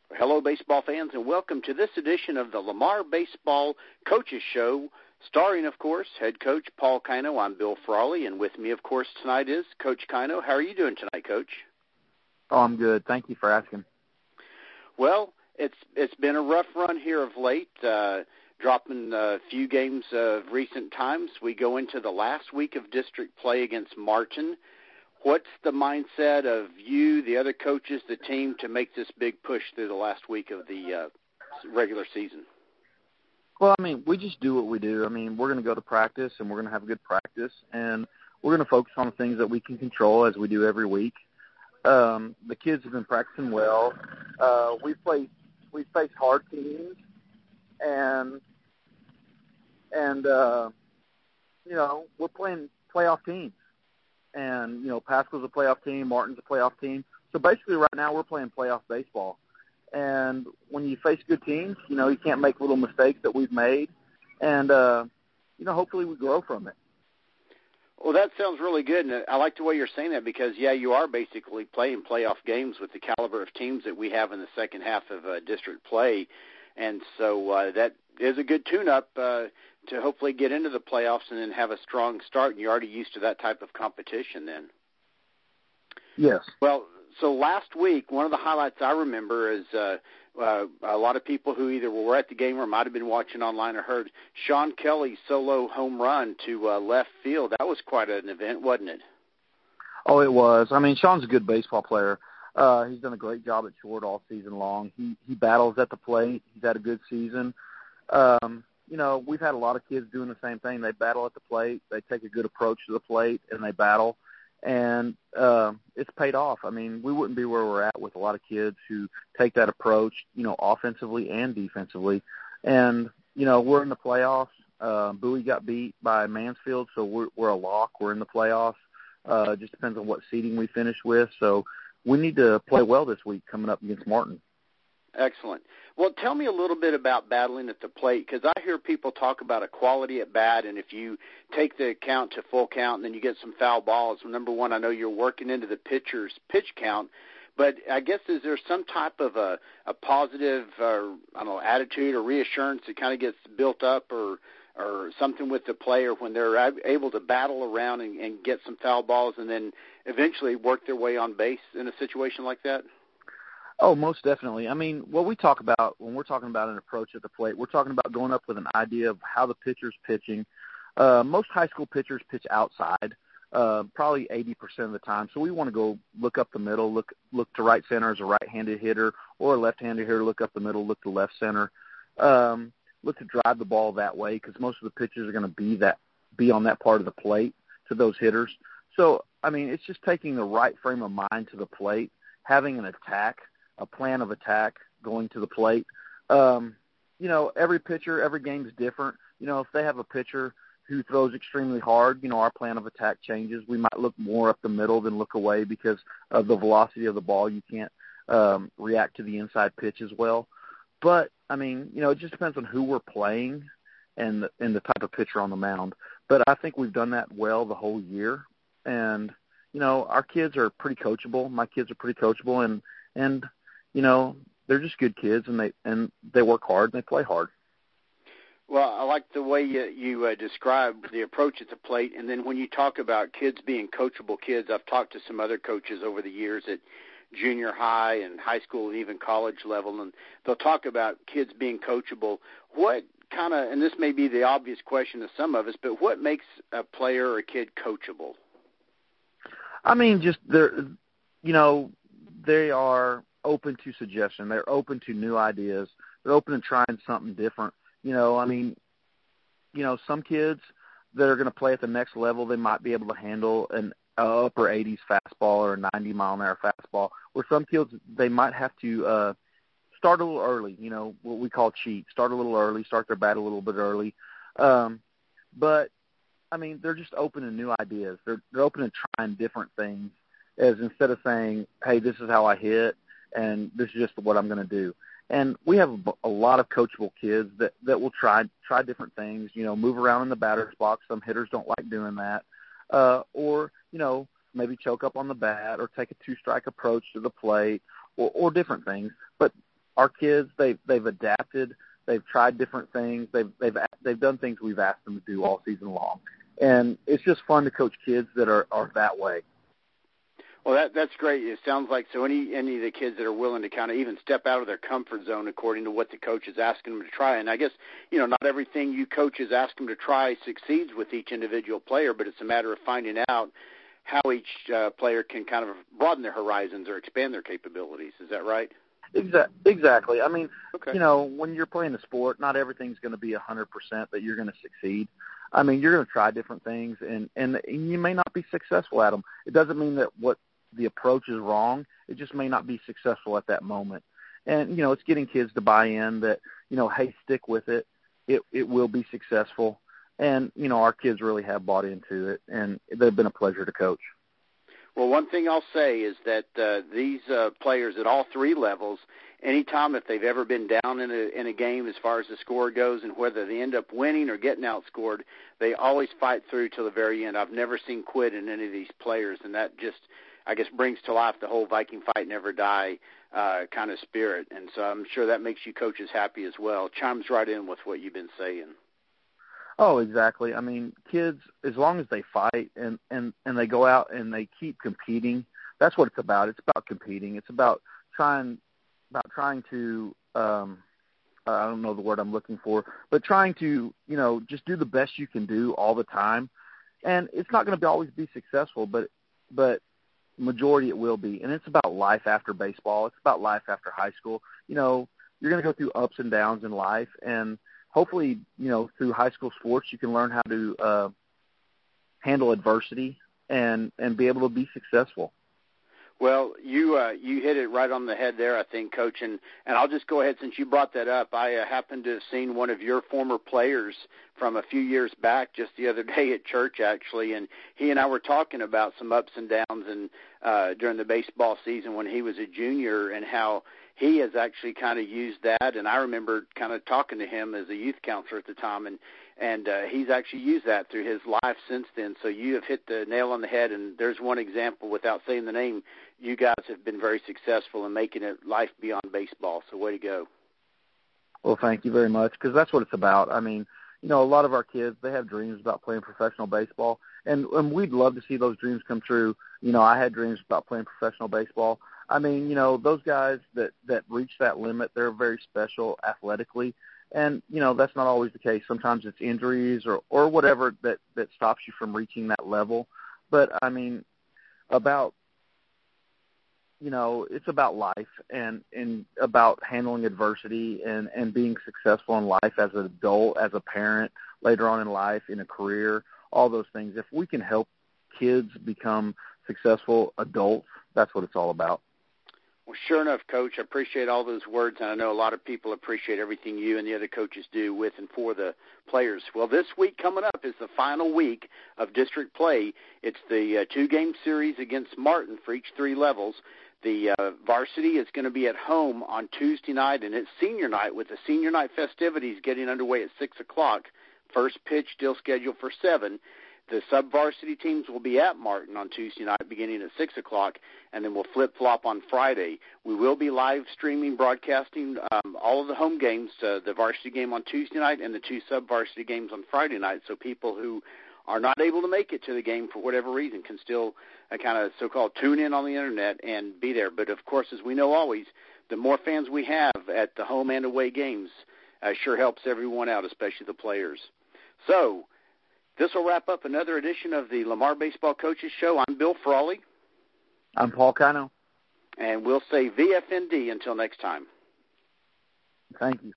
Hello, baseball fans, and welcome to this edition of the Lamar Baseball Coaches Show, starring, of course, head coach Paul Kino. I'm Bill Frawley, and with me, of course, tonight is Coach Kino. How are you doing tonight, Coach? Oh, I'm good. Thank you for asking. Well, it's been a rough run here of late, dropping a few games of recent times. We go into the last week of district play against Martin. What's the mindset of you, the other coaches, the team, to make this big push through the last week of the regular season? Well, I mean, we just do what we do. I mean, we're going to go to practice, and we're going to have a good practice, and we're going to focus on the things that we can control as we do every week. The kids have been practicing well. We face hard teams, and you know, we're playing playoff teams. And, you know, Pasco's a playoff team, Martin's a playoff team. So basically right now we're playing playoff baseball. And when you face good teams, you know, you can't make little mistakes that we've made. And, you know, hopefully we grow from it. Well, that sounds really good, and I like the way you're saying that because, yeah, you are basically playing playoff games with the caliber of teams that we have in the second half of district play. And so that is a good tune-up to hopefully get into the playoffs and then have a strong start, and you're already used to that type of competition then. Yes. Well, so last week, one of the highlights I remember is a lot of people who either were at the game or might have been watching online or heard Sean Kelly's solo home run to left field. That was quite an event, wasn't it? Oh, it was. I mean, Sean's a good baseball player. He's done a great job at short all season long. He battles at the plate. He's had a good season. You know, we've had a lot of kids doing the same thing. They battle at the plate. They take a good approach to the plate, and they battle. And it's paid off. I mean, we wouldn't be where we're at with a lot of kids who take that approach, you know, offensively and defensively. And, you know, we're in the playoffs. Bowie got beat by Mansfield, so we're a lock. We're in the playoffs. It just depends on what seeding we finish with. So we need to play well this week coming up against Martin. Excellent. Well, tell me a little bit about battling at the plate, because I hear people talk about a quality at bat, and if you take the count to full count and then you get some foul balls, well, number one, I know you're working into the pitcher's pitch count, but I guess is there some type of a positive, attitude or reassurance that kind of gets built up or something with the player when they're able to battle around and get some foul balls and then eventually work their way on base in a situation like that? Oh, most definitely. I mean, what we talk about when we're talking about an approach at the plate, we're talking about going up with an idea of how the pitcher's pitching. Most high school pitchers pitch outside, probably 80% of the time. So we want to go look up the middle, look to right center as a right-handed hitter, or a left-handed hitter, look up the middle, look to left center. Look to drive the ball that way because most of the pitchers are going to be on that part of the plate to those hitters. So, I mean, it's just taking the right frame of mind to the plate, having an attack, a plan of attack going to the plate. You know, every pitcher, every game is different. You know, if they have a pitcher who throws extremely hard, you know, our plan of attack changes. We might look more up the middle than look away because of the velocity of the ball. You can't react to the inside pitch as well. But, I mean, you know, it just depends on who we're playing and the type of pitcher on the mound. But I think we've done that well the whole year. And, you know, our kids are pretty coachable. My kids are pretty coachable, and you know, they're just good kids, and they work hard and they play hard. Well, I like the way you describe the approach at the plate, and then when you talk about kids being coachable kids, I've talked to some other coaches over the years at junior high and high school and even college level, and they'll talk about kids being coachable. What kind of, and this may be the obvious question to some of us, but what makes a player or a kid coachable? I mean, just they are open to suggestion. They're open to new ideas. They're open to trying something different. You know, I mean, you know, some kids that are going to play at the next level, they might be able to handle an upper 80s fastball or a 90-mile-an-hour fastball, where some kids, they might have to start a little early, you know, what we call cheat, start a little early, start their bat a little bit early. But, I mean, they're just open to new ideas. They're open to trying different things, as instead of saying, hey, this is how I hit, and this is just what I'm going to do. And we have a lot of coachable kids that will try different things, you know, move around in the batter's box. Some hitters don't like doing that. Or, you know, maybe choke up on the bat or take a two-strike approach to the plate or different things. But our kids, they've adapted. They've tried different things. They've done things we've asked them to do all season long. And it's just fun to coach kids that are that way. Well, that's great. It sounds like any of the kids that are willing to kind of even step out of their comfort zone according to what the coach is asking them to try. And I guess, not everything you coaches ask them to try succeeds with each individual player, but it's a matter of finding out how each player can kind of broaden their horizons or expand their capabilities. Is that right? Exactly. I mean, okay. When you're playing a sport, not everything's going to be 100% that you're going to succeed. I mean, you're going to try different things, and you may not be successful at them. It doesn't mean that what the approach is wrong. It just may not be successful at that moment. And, it's getting kids to buy in that, hey, stick with it. It will be successful. And, our kids really have bought into it, and they've been a pleasure to coach. Well, one thing I'll say is that these players at all three levels, anytime if they've ever been down in a game as far as the score goes and whether they end up winning or getting outscored, they always fight through till the very end. I've never seen quit in any of these players, and that just, I guess, brings to life the whole Viking fight, never die kind of spirit. And so I'm sure that makes you coaches happy as well. Chimes right in with what you've been saying. Oh, exactly. I mean, kids, as long as they fight and they go out and they keep competing, that's what it's about. It's about competing. It's about trying to I don't know the word I'm looking for, but trying to, just do the best you can do all the time. And it's not going to always be successful, but majority it will be. And it's about life after baseball. It's about life after high school. You're going to go through ups and downs in life, and hopefully, through high school sports, you can learn how to handle adversity and be able to be successful. Well, you hit it right on the head there, I think, Coach. And I'll just go ahead, since you brought that up. I happened to have seen one of your former players from a few years back just the other day at church, actually, and he and I were talking about some ups and downs and during the baseball season when he was a junior and how he has actually kind of used that. And I remember kind of talking to him as a youth counselor at the time, and he's actually used that through his life since then. So you have hit the nail on the head, and there's one example, without saying the name, you guys have been very successful in making it life beyond baseball. So way to go. Well, thank you very much, because that's what it's about. I mean, a lot of our kids, they have dreams about playing professional baseball, and we'd love to see those dreams come true. I had dreams about playing professional baseball. I mean, those guys that reach that limit, they're very special athletically. And, that's not always the case. Sometimes it's injuries or whatever that stops you from reaching that level. But, I mean, it's about life and about handling adversity and being successful in life as an adult, as a parent, later on in life, in a career, all those things. If we can help kids become successful adults, that's what it's all about. Well, sure enough, Coach, I appreciate all those words, and I know a lot of people appreciate everything you and the other coaches do with and for the players. Well, this week coming up is the final week of district play. It's the two-game series against Martin for each three levels. The varsity is going to be at home on Tuesday night, and it's senior night with the senior night festivities getting underway at 6 o'clock. First pitch still scheduled for 7. The sub-varsity teams will be at Martin on Tuesday night beginning at 6 o'clock, and then we'll flip-flop on Friday. We will be live streaming, broadcasting all of the home games, the varsity game on Tuesday night and the two sub-varsity games on Friday night, so people who are not able to make it to the game for whatever reason can still kind of so-called tune in on the Internet and be there. But, of course, as we know always, the more fans we have at the home and away games sure helps everyone out, especially the players. So this will wrap up another edition of the Lamar Baseball Coaches Show. I'm Bill Frawley. I'm Paul Cano. And we'll say VFND until next time. Thank you.